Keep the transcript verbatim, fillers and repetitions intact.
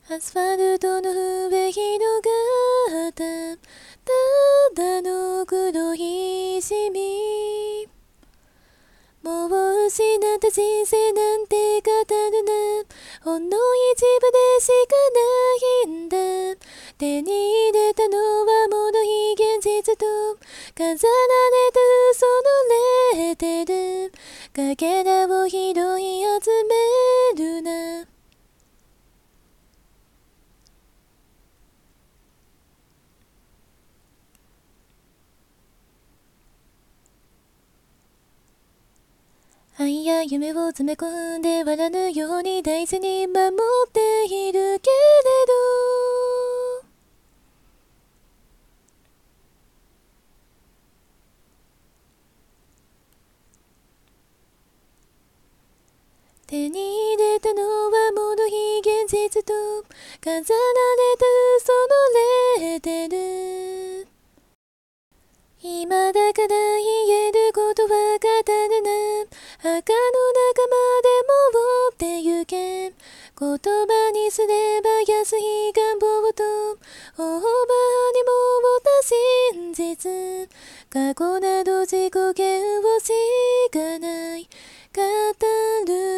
アスファルトの上広がったただの黒いシミ。もう失った人生なんて語るな。ほんの一部でしかないんだ。手に入れたのはもの非現実と飾られた嘘のレーテル。かけらを拾い集めるな。愛や夢を詰め込んで割らぬように大事に守っているけれど、手に入れたのはもの非現実と飾られた嘘のレーテル。今だから言えることは語るな。墓の中までもってゆけ。言葉にすれば安い願望とオーバーにもった真実。過去など自己嫌悪しかない語る